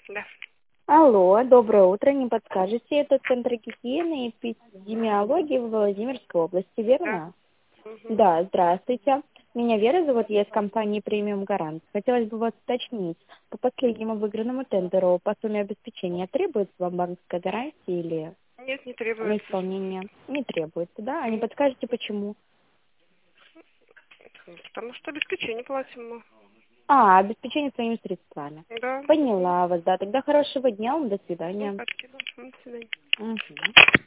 Да. Алло, доброе утро. Не подскажете, это Центр гигиены и эпидемиологии в Владимирской области, Да. верно? Мгм. Да, здравствуйте. Меня Вера зовут, я из компании «Премиум Гарант». Хотелось бы вас уточнить, по последнему выигранному тендеру по сумме обеспечения требуется вам банковская гарантия или Нет, не на требуется. исполнение? Не требуется, да? А не Нет. подскажете, почему? Потому что обеспечение платим мы. Обеспечение своими средствами. Да. Мгм. Поняла вас, да. Тогда хорошего дня вам, до Ну, свидания. спасибо. До свидания. Мгм.